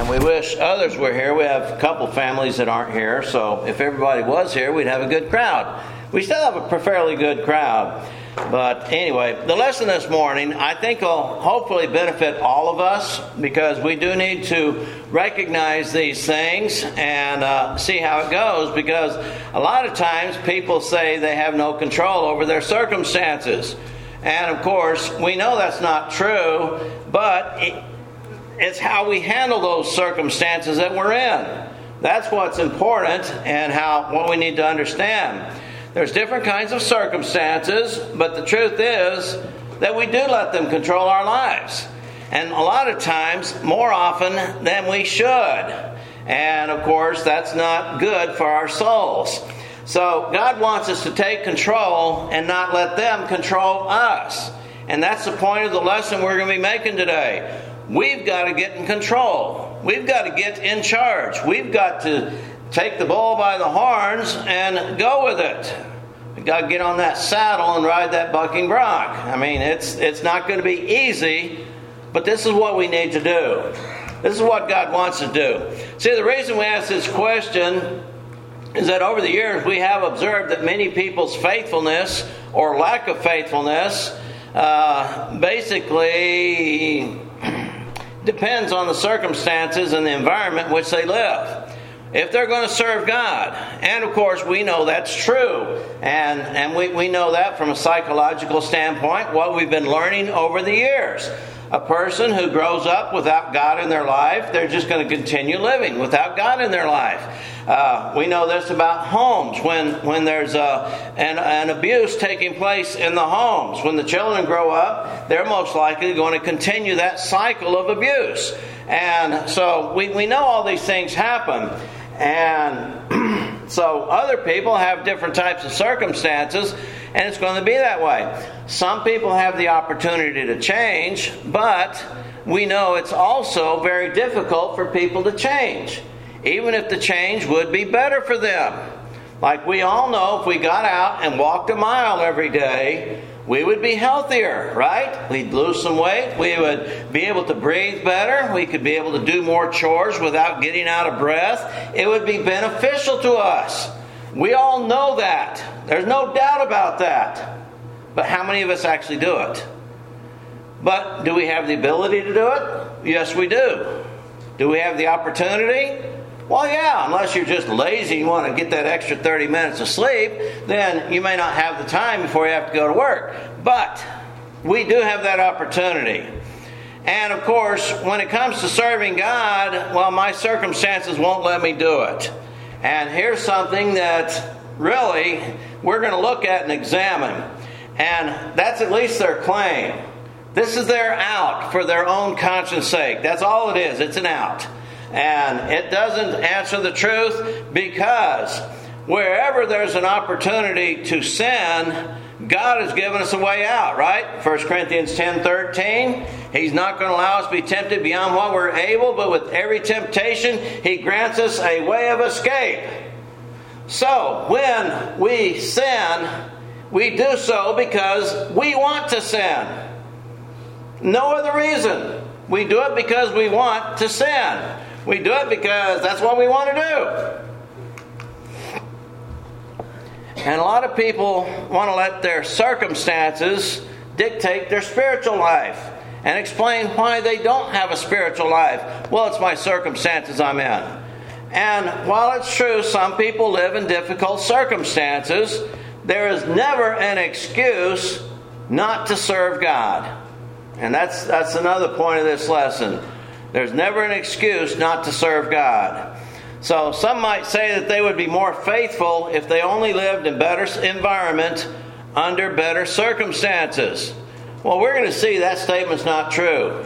and we wish others were here. We have a couple families that aren't here, so if everybody was here, we'd have a good crowd. We still have a fairly good crowd. But anyway, the lesson this morning, I think, will hopefully benefit all of us, because we do need to recognize these things and see how it goes, because a lot of times people say they have no control over their circumstances. And of course, we know that's not true, but it's how we handle those circumstances that we're in. That's what's important, and what we need to understand. There's different kinds of circumstances, but the truth is that we do let them control our lives. And a lot of times, more often than we should. And of course, that's not good for our souls. So God wants us to take control and not let them control us. And that's the point of the lesson we're going to be making today. We've got to get in control. We've got to get in charge. We've got to take the bull by the horns and go with it. We've got to get on that saddle and ride that bucking bronc. I mean, it's not going to be easy, but this is what we need to do. This is what God wants to do. See, the reason we ask this question is that over the years we have observed that many people's faithfulness or lack of faithfulness basically depends on the circumstances and the environment in which they live. If they're going to serve God, and of course we know that's true, and we know that from a psychological standpoint, what we've been learning over the years. A person who grows up without God in their life, they're just going to continue living without God in their life. We know this about homes. When there's an abuse taking place in the homes, when the children grow up, they're most likely going to continue that cycle of abuse. And so we know all these things happen. And so other people have different types of circumstances, and it's going to be that way. Some people have the opportunity to change, but we know it's also very difficult for people to change, even if the change would be better for them. Like we all know, if we got out and walked a mile every day, we would be healthier, right? We'd lose some weight. We would be able to breathe better. We could be able to do more chores without getting out of breath. It would be beneficial to us. We all know that. There's no doubt about that. But how many of us actually do it? But do we have the ability to do it? Yes, we do. Do we have the opportunity? Well, yeah, unless you're just lazy and you want to get that extra 30 minutes of sleep, then you may not have the time before you have to go to work. But we do have that opportunity. And of course, when it comes to serving God, well, my circumstances won't let me do it. And here's something that really we're going to look at and examine. And that's at least their claim. This is their out for their own conscience sake. That's all it is. It's an out. And it doesn't answer the truth, because wherever there's an opportunity to sin, God has given us a way out, right? 1 Corinthians 10:13. He's not going to allow us to be tempted beyond what we're able, but with every temptation, He grants us a way of escape. So, when we sin, we do so because we want to sin. No other reason. We do it because we want to sin. We do it because that's what we want to do. And a lot of people want to let their circumstances dictate their spiritual life and explain why they don't have a spiritual life. Well, it's my circumstances I'm in. And while it's true some people live in difficult circumstances, there is never an excuse not to serve God. And that's another point of this lesson. There's never an excuse not to serve God. So some might say that they would be more faithful if they only lived in better environment under better circumstances. Well, we're going to see that statement's not true.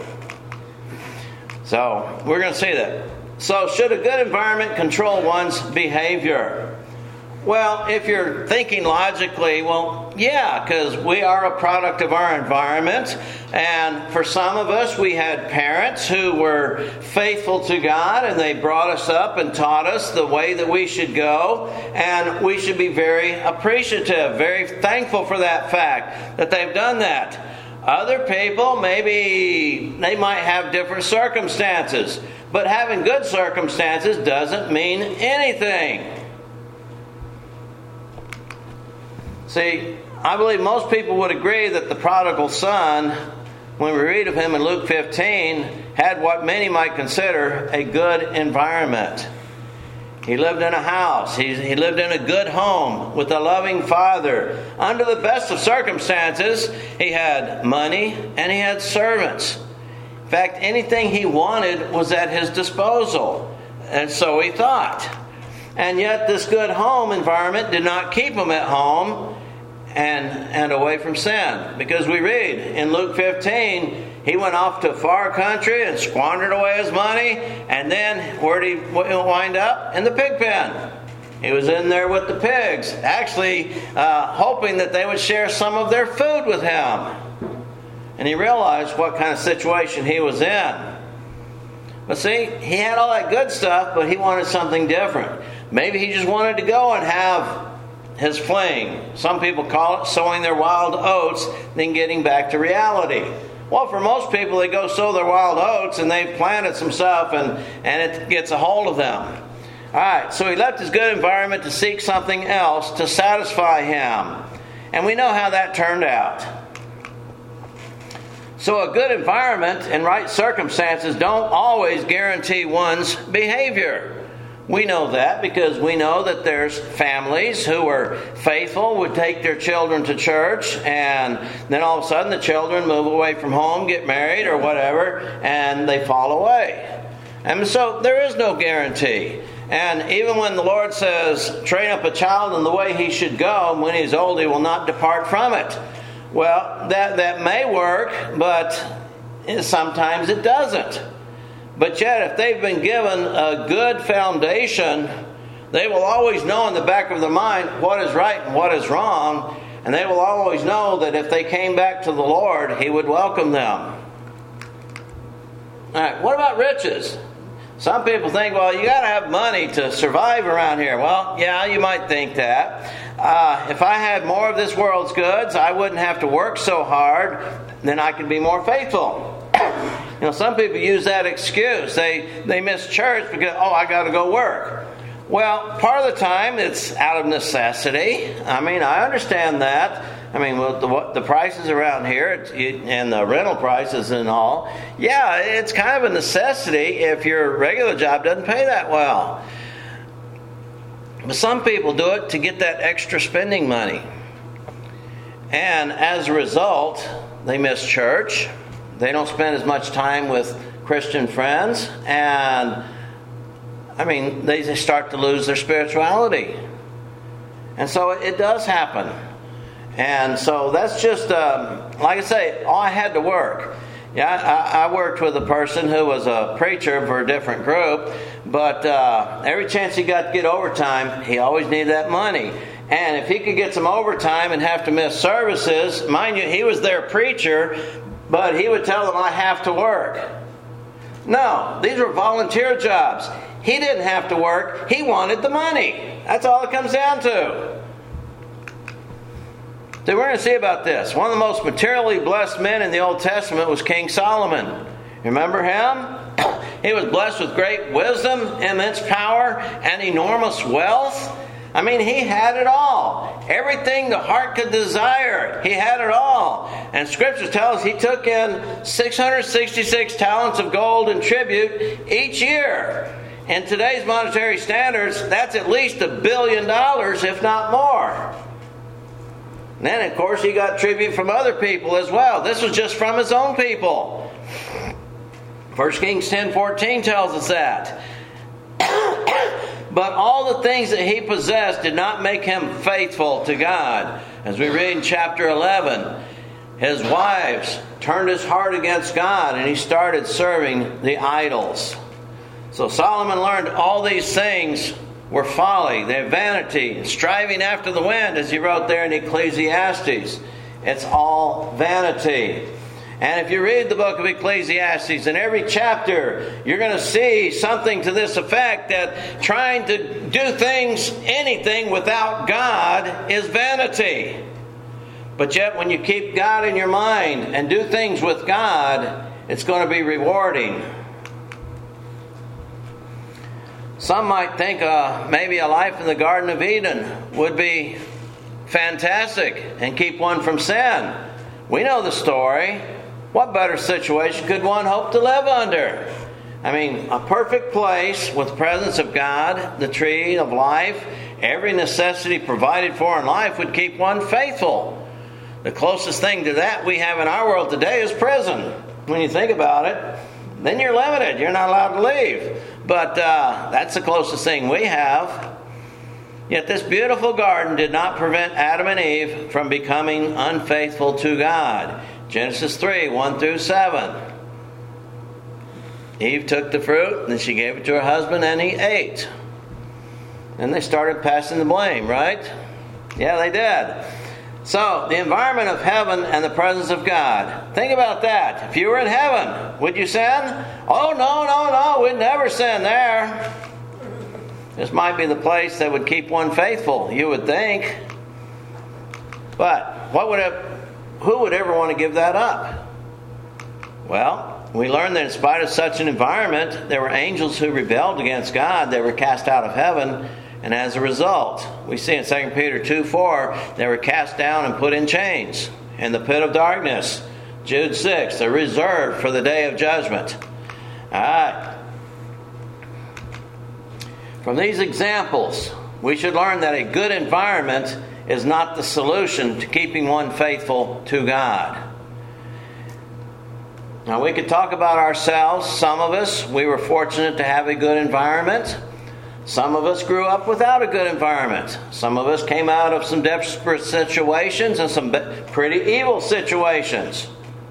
So we're going to see that. So should a good environment control one's behavior? Well, if you're thinking logically, well, yeah, because we are a product of our environment. And for some of us, we had parents who were faithful to God, and they brought us up and taught us the way that we should go. And we should be very appreciative, very thankful for that fact that they've done that. Other people, maybe they might have different circumstances. But having good circumstances doesn't mean anything. See, I believe most people would agree that the prodigal son, when we read of him in Luke 15, had what many might consider a good environment. He lived in a house. He lived in a good home with a loving father. Under the best of circumstances, he had money and he had servants. In fact, anything he wanted was at his disposal. And so he thought. And yet this good home environment did not keep him at home and away from sin. Because we read in Luke 15, he went off to a far country and squandered away his money. And then where did he wind up? In the pig pen. He was in there with the pigs, actually hoping that they would share some of their food with him. And he realized what kind of situation he was in. But see, he had all that good stuff, but he wanted something different. Maybe he just wanted to go and have his fling. Some people call it sowing their wild oats, then getting back to reality. Well, for most people, they go sow their wild oats and they've planted some stuff and it gets a hold of them. All right, so he left his good environment to seek something else to satisfy him. And we know how that turned out. So a good environment and right circumstances don't always guarantee one's behavior. We know that because we know that there's families who are faithful, would take their children to church, and then all of a sudden the children move away from home, get married or whatever, and they fall away. And so there is no guarantee. And even when the Lord says, train up a child in the way he should go, and when he's old he will not depart from it. Well, that may work, but sometimes it doesn't. But yet, if they've been given a good foundation, they will always know in the back of their mind what is right and what is wrong. And they will always know that if they came back to the Lord, He would welcome them. All right, what about riches? Some people think, well, you got to have money to survive around here. Well, yeah, you might think that. If I had more of this world's goods, I wouldn't have to work so hard. Then I could be more faithful. You know, some people use that excuse. They miss church because, I got to go work. Well, part of the time it's out of necessity. I mean, I understand that. I mean, with the prices around here and the rental prices and all, yeah, it's kind of a necessity if your regular job doesn't pay that well. But some people do it to get that extra spending money. And as a result, they miss church. They don't spend as much time with Christian friends. And, I mean, they start to lose their spirituality. And so it does happen. And so that's just, like I say, I had to work. Yeah, I worked with a person who was a preacher for a different group. But every chance he got to get overtime, he always needed that money. And if he could get some overtime and have to miss services, mind you, he was their preacher, but he would tell them, I have to work. No, these were volunteer jobs. He didn't have to work. He wanted the money. That's all it comes down to. So we're going to see about this. One of the most materially blessed men in the Old Testament was King Solomon. Remember him? He was blessed with great wisdom, immense power, and enormous wealth. I mean, he had it all. Everything the heart could desire, he had it all. And Scripture tells us he took in 666 talents of gold in tribute each year. In today's monetary standards, that's at least $1 billion, if not more. And then, of course, he got tribute from other people as well. This was just from his own people. 1 Kings 10:14 tells us that. But all the things that he possessed did not make him faithful to God. As we read in chapter 11, his wives turned his heart against God and he started serving the idols. So Solomon learned all these things were folly, they're vanity, striving after the wind, as he wrote there in Ecclesiastes. It's all vanity. And if you read the book of Ecclesiastes, in every chapter, you're going to see something to this effect that trying to do things, anything without God is vanity. But yet when you keep God in your mind and do things with God, it's going to be rewarding. Some might think maybe a life in the Garden of Eden would be fantastic and keep one from sin. We know the story. What better situation could one hope to live under? I mean, a perfect place with the presence of God, the tree of life, every necessity provided for in life would keep one faithful. The closest thing to that we have in our world today is prison. When you think about it, then you're limited. You're not allowed to leave. But that's the closest thing we have. Yet this beautiful garden did not prevent Adam and Eve from becoming unfaithful to God. Genesis 3, 1 through 7. Eve took the fruit, and she gave it to her husband, and he ate. And they started passing the blame, right? Yeah, they did. So, the environment of heaven and the presence of God. Think about that. If you were in heaven, would you sin? Oh, no, we'd never sin there. This might be the place that would keep one faithful, you would think. But who would ever want to give that up? Well, we learn that in spite of such an environment, there were angels who rebelled against God. They were cast out of heaven. And as a result, we see in 2 Peter 2:4, they were cast down and put in chains in the pit of darkness. Jude 6, they're reserved for the day of judgment. All right. From these examples, we should learn that a good environment is not the solution to keeping one faithful to God. Now, we could talk about ourselves. Some of us, we were fortunate to have a good environment. Some of us grew up without a good environment. Some of us came out of some desperate situations and some pretty evil situations.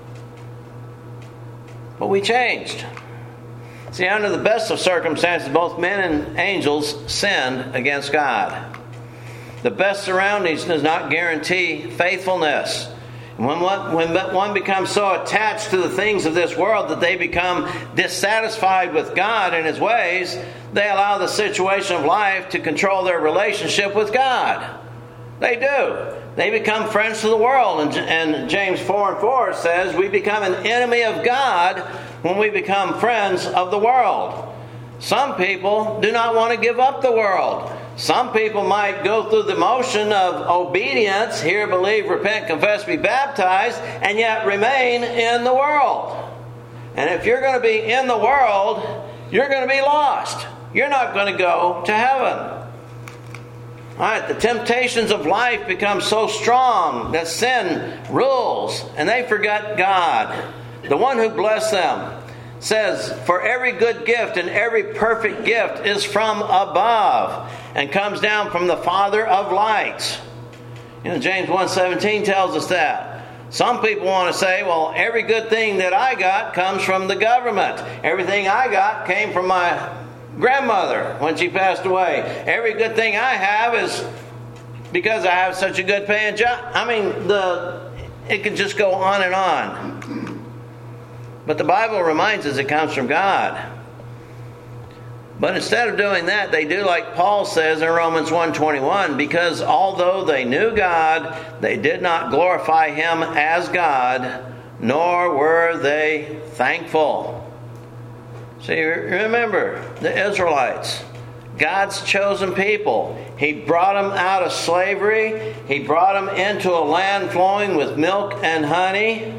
But we changed. See, under the best of circumstances, both men and angels sinned against God. The best surroundings does not guarantee faithfulness. When one becomes so attached to the things of this world that they become dissatisfied with God and His ways, they allow the situation of life to control their relationship with God. They do. They become friends to the world. And James 4:4 says, we become an enemy of God when we become friends of the world. Some people do not want to give up the world. Some people might go through the motion of obedience, hear, believe, repent, confess, be baptized, and yet remain in the world. And if you're going to be in the world, you're going to be lost. You're not going to go to heaven. All right, the temptations of life become so strong that sin rules, and they forget God, the one who blessed them. Says, for every good gift and every perfect gift is from above and comes down from the Father of lights. James 1:17 tells us that. Some people want to say, well, every good thing that I got comes from the government. Everything I got came from my grandmother when she passed away. Every good thing I have is because I have such a good paying job. I mean, it can just go on and on. But the Bible reminds us it comes from God. But instead of doing that, they do like Paul says in Romans 1:21, because although they knew God, they did not glorify Him as God, nor were they thankful. See, remember, the Israelites, God's chosen people. He brought them out of slavery. He brought them into a land flowing with milk and honey.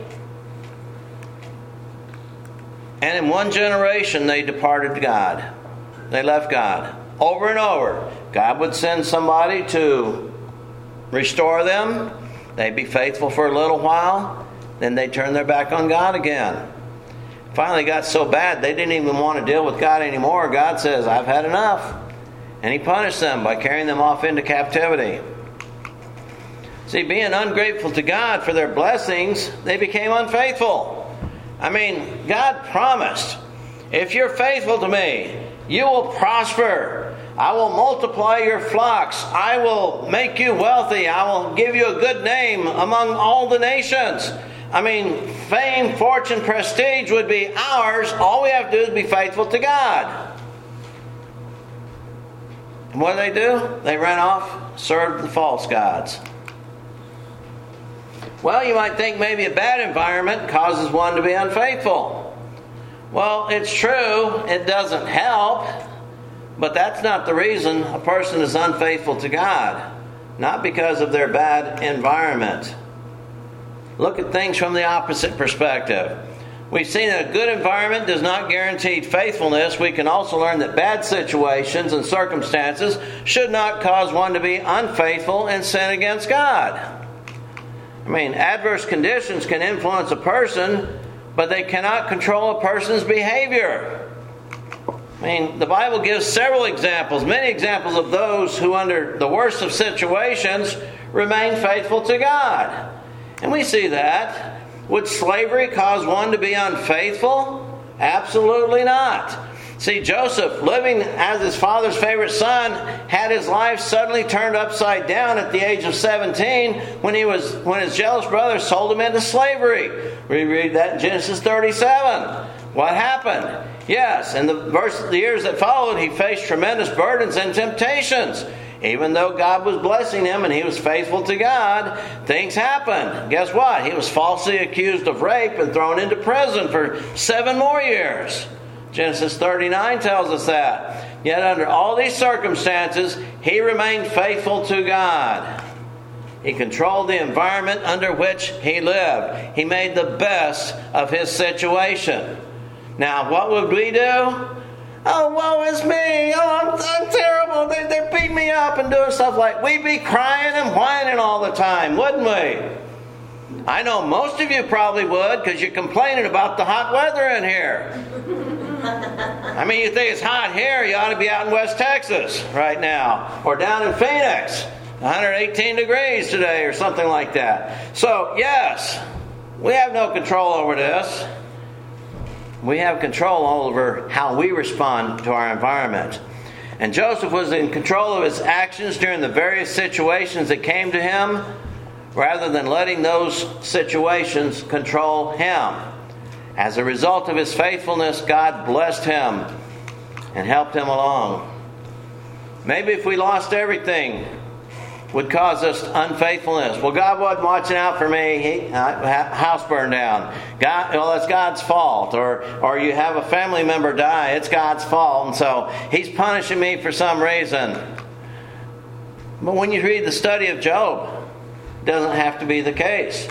And in one generation, they departed God. They left God. Over and over. God would send somebody to restore them. They'd be faithful for a little while. Then they'd turn their back on God again. Finally got so bad, they didn't even want to deal with God anymore. God says, I've had enough. And He punished them by carrying them off into captivity. See, being ungrateful to God for their blessings, they became unfaithful. I mean, God promised, if you're faithful to me, you will prosper. I will multiply your flocks. I will make you wealthy. I will give you a good name among all the nations. I mean, fame, fortune, prestige would be ours. All we have to do is be faithful to God. And what do? They ran off, served the false gods. Well, you might think maybe a bad environment causes one to be unfaithful. Well, it's true, it doesn't help, but that's not the reason a person is unfaithful to God. Not because of their bad environment. Look at things from the opposite perspective. We've seen that a good environment does not guarantee faithfulness. We can also learn that bad situations and circumstances should not cause one to be unfaithful and sin against God. I mean, adverse conditions can influence a person, but they cannot control a person's behavior. I mean, the Bible gives several examples, many examples of those who under the worst of situations remain faithful to God. And we see that. Would slavery cause one to be unfaithful? Absolutely not. See, Joseph, living as his father's favorite son, had his life suddenly turned upside down at the age of 17 when his jealous brothers sold him into slavery. We read that in Genesis 37. What happened? Yes, in the years that followed, he faced tremendous burdens and temptations. Even though God was blessing him and he was faithful to God, things happened. Guess what? He was falsely accused of rape and thrown into prison for 7 more years. Genesis 39 tells us that. Yet under all these circumstances, he remained faithful to God. He controlled the environment under which he lived. He made the best of his situation. Now, what would we do? Oh, woe is me. Oh, I'm terrible. They're beating me up and doing stuff like... We'd be crying and whining all the time, wouldn't we? I know most of you probably would, because you're complaining about the hot weather in here. I mean, you think it's hot here, you ought to be out in West Texas right now. Or down in Phoenix. 118 degrees today or something like that. So, yes, we have no control over this. We have control over how we respond to our environment. And Joseph was in control of his actions during the various situations that came to him, rather than letting those situations control him. As a result of his faithfulness, God blessed him and helped him along. Maybe if we lost everything, would cause us unfaithfulness. Well, God wasn't watching out for me. House burned down. It's God's fault. Or you have a family member die. It's God's fault. And so He's punishing me for some reason. But when you read the study of Job, it doesn't have to be the case.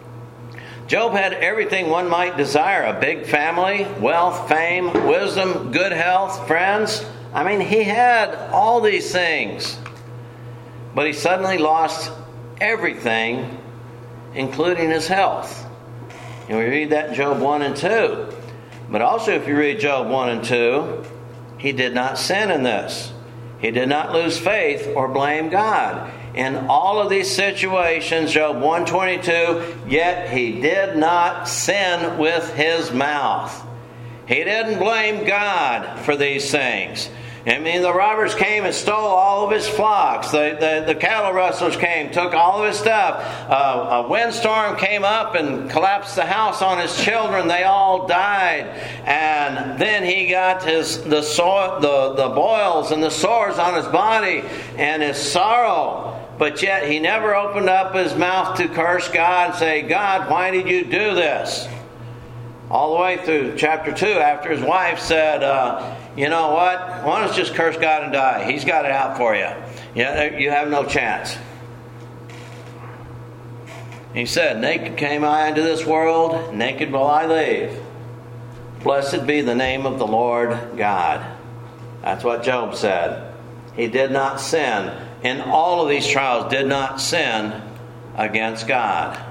Job had everything one might desire. A big family, wealth, fame, wisdom, good health, friends. I mean, he had all these things. But he suddenly lost everything, including his health. And we read that in Job 1 and 2. But also if you read Job 1 and 2, he did not sin in this. He did not lose faith or blame God. In all of these situations, Job 1:22, yet he did not sin with his mouth. He didn't blame God for these things. I mean, the robbers came and stole all of his flocks. The cattle rustlers came, took all of his stuff. A windstorm came up and collapsed the house on his children. They all died. And then he got the boils and the sores on his body and his sorrow. But yet he never opened up his mouth to curse God and say, God, why did you do this? All the way through chapter 2, after his wife said, you know what? Why don't you just curse God and die? He's got it out for you. You have no chance. He said, naked came I into this world, naked will I leave. Blessed be the name of the Lord God. That's what Job said. He did not sin. In all of these trials, did not sin against God.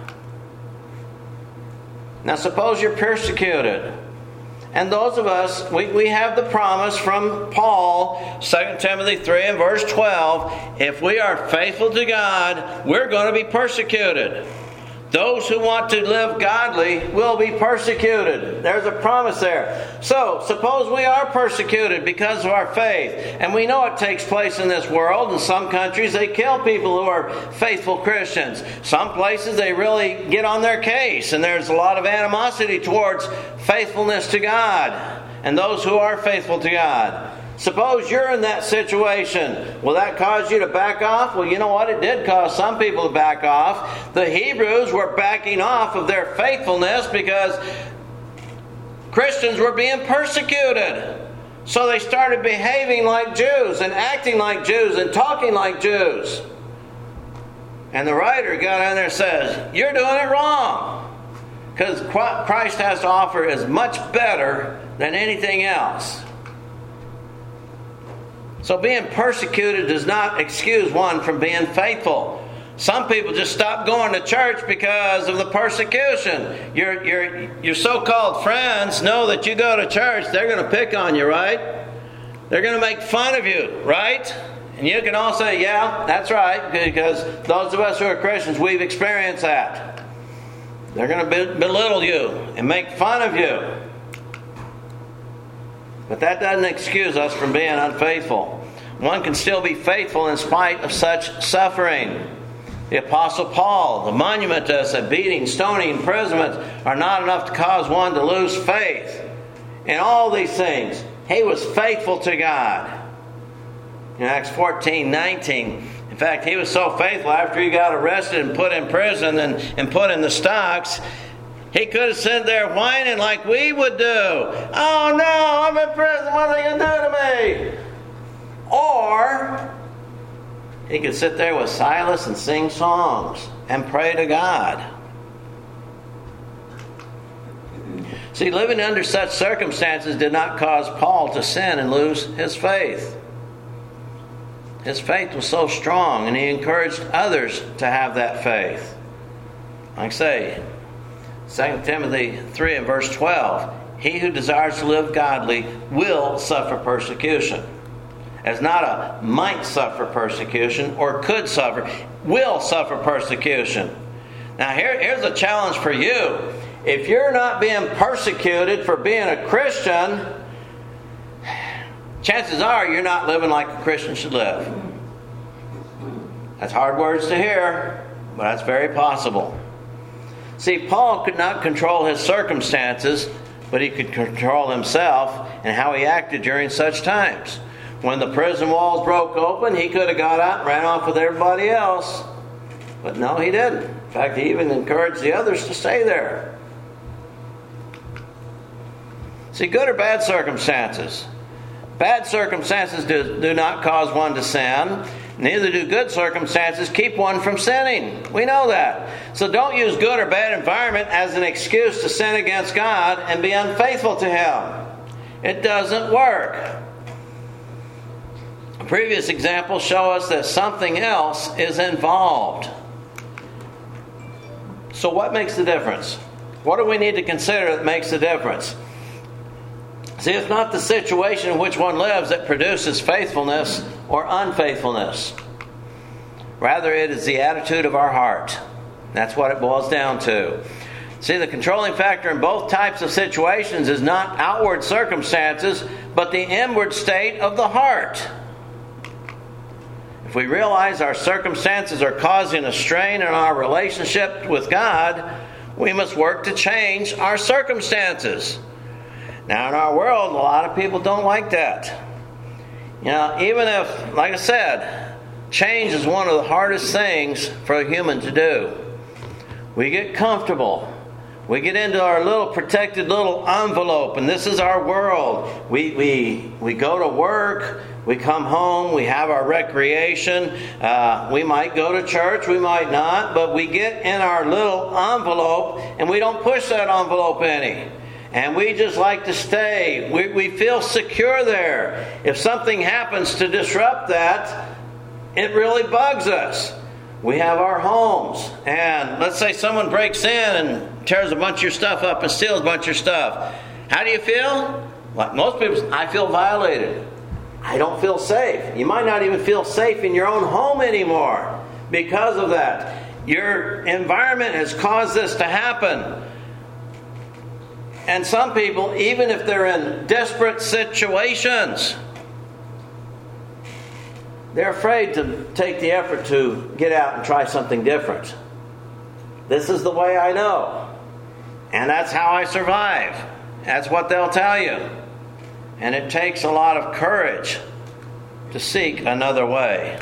Now suppose you're persecuted. And those of us, we have the promise from Paul, 2 Timothy 3 and verse 12, if we are faithful to God, we're going to be persecuted. Those who want to live godly will be persecuted. There's a promise there. So, suppose we are persecuted because of our faith. And we know it takes place in this world. In some countries, they kill people who are faithful Christians. Some places, they really get on their case. And there's a lot of animosity towards faithfulness to God and those who are faithful to God. Suppose you're in that situation. Will that cause you to back off? Well, you know what? It did cause some people to back off. The Hebrews were backing off of their faithfulness because Christians were being persecuted. So they started behaving like Jews and acting like Jews and talking like Jews. And the writer got in there and says, you're doing it wrong. Because Christ has to offer is much better than anything else. So being persecuted does not excuse one from being faithful. Some people just stop going to church because of the persecution. Your so-called friends know that you go to church, they're going to pick on you, right? They're going to make fun of you, right? And you can all say, yeah, that's right, because those of us who are Christians, we've experienced that. They're going to belittle you and make fun of you. But that doesn't excuse us from being unfaithful. One can still be faithful in spite of such suffering. The Apostle Paul, the monument to us that beating, stoning, imprisonment are not enough to cause one to lose faith. In all these things, he was faithful to God. In Acts 14:19, in fact, he was so faithful after he got arrested and put in prison and put in the stocks, he could have sat there whining like we would do. Oh no, I'm in prison, what are they going to do to me? Or he could sit there with Silas and sing songs and pray to God. See, living under such circumstances did not cause Paul to sin and lose his faith. His faith was so strong, and he encouraged others to have that faith. Like I say, 2 Timothy 3 and verse 12, he who desires to live godly will suffer persecution. As not a might suffer persecution or could suffer, will suffer persecution. Now here's a challenge for you. If you're not being persecuted for being a Christian, chances are you're not living like a Christian should live. That's hard words to hear, but that's very possible. See, Paul could not control his circumstances, but he could control himself and how he acted during such times. When the prison walls broke open, he could have got out and ran off with everybody else. But no, he didn't. In fact, he even encouraged the others to stay there. See, good or bad circumstances. Bad circumstances do not cause one to sin. Neither do good circumstances keep one from sinning. We know that. So don't use good or bad environment as an excuse to sin against God and be unfaithful to Him. It doesn't work. Previous examples show us that something else is involved. So what makes the difference? What do we need to consider that makes the difference? See, it's not the situation in which one lives that produces faithfulness or unfaithfulness. Rather, it is the attitude of our heart. That's what it boils down to. See, the controlling factor in both types of situations is not outward circumstances, but the inward state of the heart. If we realize our circumstances are causing a strain in our relationship with God, we must work to change our circumstances. Now, in our world, a lot of people don't like that. You know, even if, like I said, change is one of the hardest things for a human to do. We get comfortable. We get into our little protected little envelope, and this is our world. We go to work. We come home, we have our recreation, we might go to church, we might not, but we get in our little envelope and we don't push that envelope any. And we just like to stay. We feel secure there. If something happens to disrupt that, it really bugs us. We have our homes, and let's say someone breaks in and tears a bunch of your stuff up and steals a bunch of your stuff. How do you feel? Like most people, I feel violated. I don't feel safe. You might not even feel safe in your own home anymore because of that. Your environment has caused this to happen. And some people, even if they're in desperate situations, they're afraid to take the effort to get out and try something different. This is the way I know. And that's how I survive. That's what they'll tell you. And it takes a lot of courage to seek another way.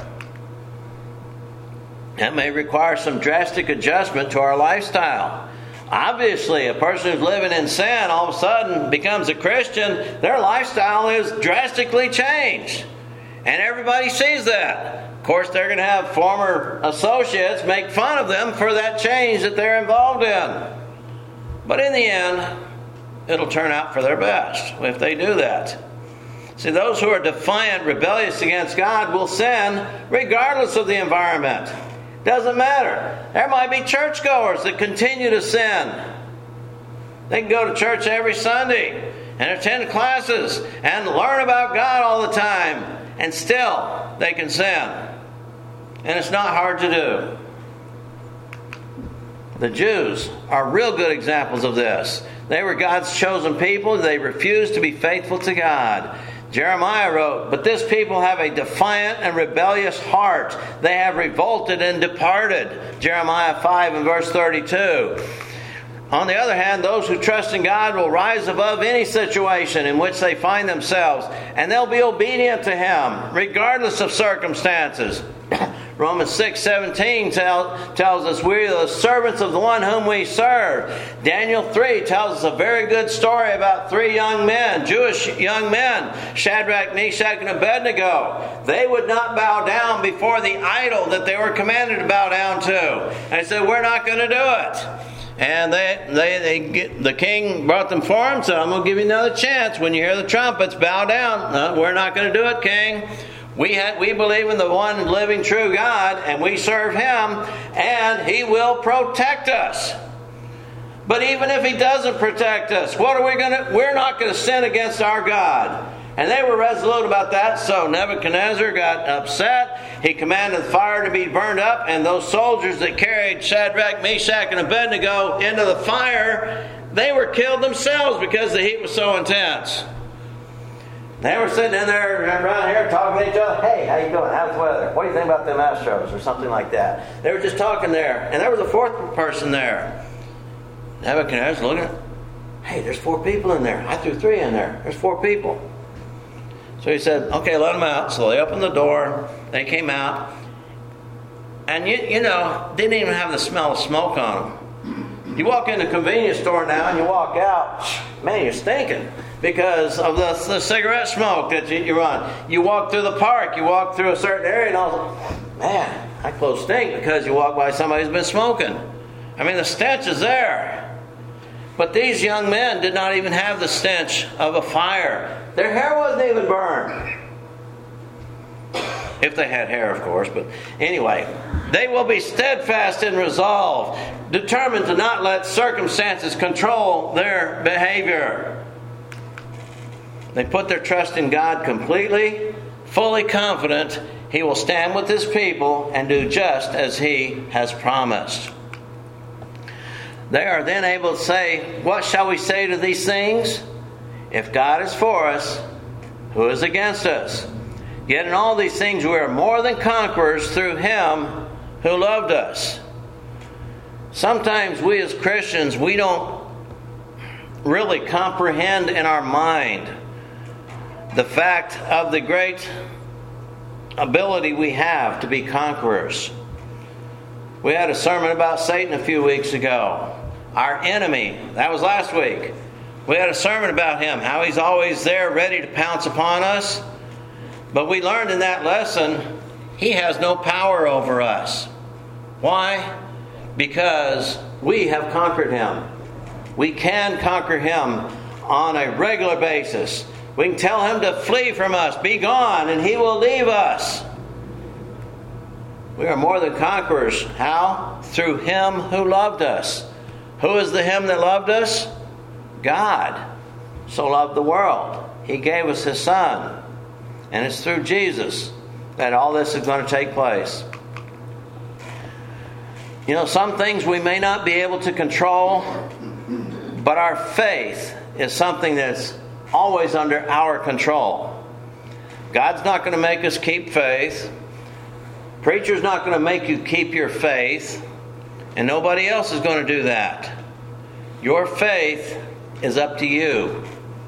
That may require some drastic adjustment to our lifestyle. Obviously, a person who's living in sin all of a sudden becomes a Christian, their lifestyle is drastically changed. And everybody sees that. Of course, they're going to have former associates make fun of them for that change that they're involved in. But in the end, it'll turn out for their best if they do that. See, those who are defiant, rebellious against God will sin regardless of the environment. Doesn't matter. There might be churchgoers that continue to sin. They can go to church every Sunday and attend classes and learn about God all the time, and still they can sin. And it's not hard to do. The Jews are real good examples of this. They were God's chosen people. They refused to be faithful to God. Jeremiah wrote, "But this people have a defiant and rebellious heart. They have revolted and departed." Jeremiah 5 and verse 32. On the other hand, those who trust in God will rise above any situation in which they find themselves, and they'll be obedient to Him, regardless of circumstances. Romans 6:17 tells us we are the servants of the one whom we serve. Daniel 3 tells us a very good story about 3 young men, Jewish young men, Shadrach, Meshach, and Abednego. They would not bow down before the idol that they were commanded to bow down to. And they said, "We're not going to do it." And the king brought them for him, said, "I'm going to give you another chance. When you hear the trumpets, bow down." "No, we're not going to do it, king. We believe in the one living true God, and we serve Him, and He will protect us. But even if He doesn't protect us, we're not going to sin against our God." And they were resolute about that, so Nebuchadnezzar got upset. He commanded the fire to be burned up, and those soldiers that carried Shadrach, Meshach, and Abednego into the fire, they were killed themselves because the heat was so intense. They were sitting in there around here talking to each other. "Hey, how you doing? How's the weather? What do you think about them Astros?" or something like that. They were just talking there. And there was a 4th person there. Nebuchadnezzar looking at, "Hey, there's 4 people in there. I threw 3 in there. There's 4 people." So he said, "Okay, let them out." So they opened the door. They came out. And you know, didn't even have the smell of smoke on them. You walk in a convenience store now and you walk out, man, you're stinking. Because of the cigarette smoke that you run. You walk through the park, you walk through a certain area, and all, man, that clothes stink because you walk by somebody who's been smoking. I mean, the stench is there. But these young men did not even have the stench of a fire. Their hair wasn't even burned. If they had hair, of course. But anyway, they will be steadfast in resolve, determined to not let circumstances control their behavior. They put their trust in God completely, fully confident He will stand with His people and do just as He has promised. They are then able to say, "What shall we say to these things? If God is for us, who is against us? Yet in all these things we are more than conquerors through Him who loved us." Sometimes we as Christians, we don't really comprehend in our mind the fact of the great ability we have to be conquerors. We had a sermon about Satan a few weeks ago. Our enemy. That was last week. We had a sermon about him, how he's always there ready to pounce upon us. But we learned in that lesson, he has no power over us. Why? Because we have conquered him. We can conquer him on a regular basis. We can tell him to flee from us, be gone, and he will leave us. We are more than conquerors. How? Through Him who loved us. Who is the Him that loved us? God so loved the world. He gave us His Son. And it's through Jesus that all this is going to take place. You know, some things we may not be able to control, but our faith is something that's always under our control. God's not going to make us keep faith. Preacher's not going to make you keep your faith. And nobody else is going to do that. Your faith is up to you.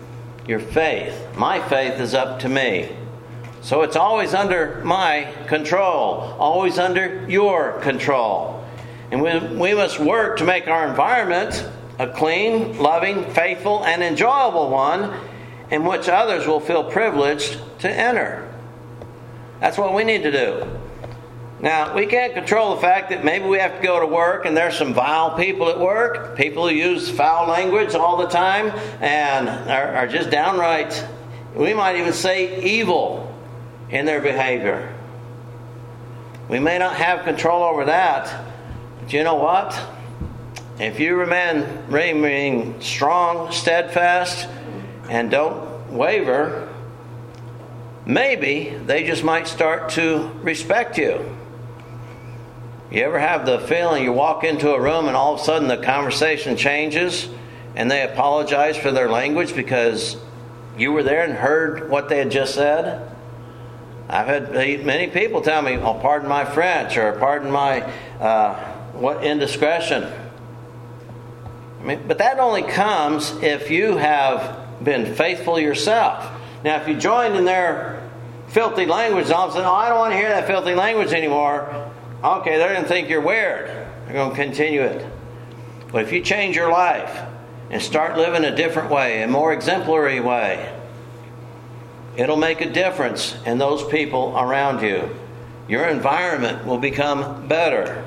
your faith. My faith is up to me. So it's always under my control, always under your control. And we must work to make our environment a clean, loving, faithful, and enjoyable one in which others will feel privileged to enter. That's what we need to do. Now, we can't control the fact that maybe we have to go to work and there's some vile people at work, people who use foul language all the time and are just downright, we might even say, evil in their behavior. We may not have control over that, but you know what? If you remain strong, steadfast, and don't waver, maybe they just might start to respect you. You ever have the feeling you walk into a room and all of a sudden the conversation changes and they apologize for their language because you were there and heard what they had just said? I've had many people tell me, "Oh, pardon my French," or "Pardon my what indiscretion." But that only comes if you have been faithful yourself. Now, if you joined in their filthy language and all of a sudden, "Oh, I don't want to hear that filthy language anymore," okay, they're going to think you're weird. They're going to continue it. But if you change your life and start living a different way, a more exemplary way, it'll make a difference in those people around you. Your environment will become better.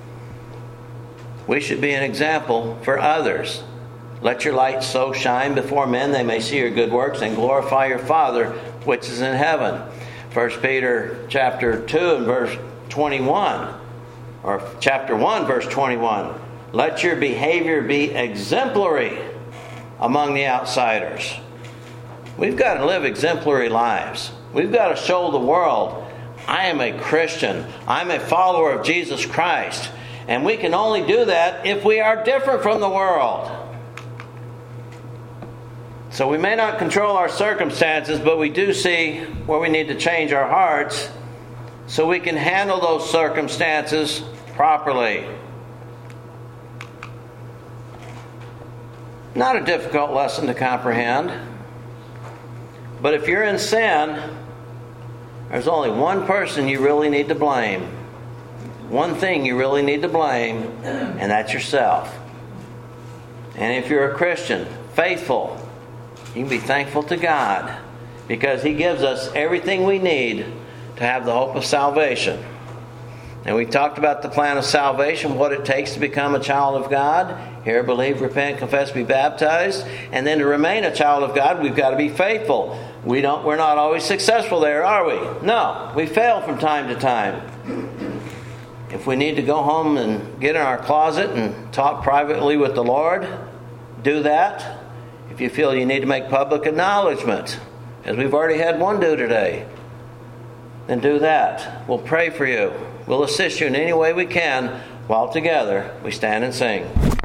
We should be an example for others. Let your light so shine before men they may see your good works and glorify your Father which is in heaven. 1 Peter chapter 2 and verse 21, or chapter 1 verse 21. Let your behavior be exemplary among the outsiders. We've got to live exemplary lives. We've got to show the world, I am a Christian. I'm a follower of Jesus Christ. And we can only do that if we are different from the world. So we may not control our circumstances, but we do see where we need to change our hearts so we can handle those circumstances properly. Not a difficult lesson to comprehend. But if you're in sin, there's only one person you really need to blame. One thing you really need to blame, and that's yourself. And if you're a Christian, faithful, you can be thankful to God because He gives us everything we need to have the hope of salvation. And we talked about the plan of salvation, what it takes to become a child of God. Hear, believe, repent, confess, be baptized. And then to remain a child of God, we've got to be faithful. We're not always successful there, are we? No, we fail from time to time. If we need to go home and get in our closet and talk privately with the Lord, do that. If you feel you need to make public acknowledgement, as we've already had one do today, then do that. We'll pray for you. We'll assist you in any way we can while together we stand and sing.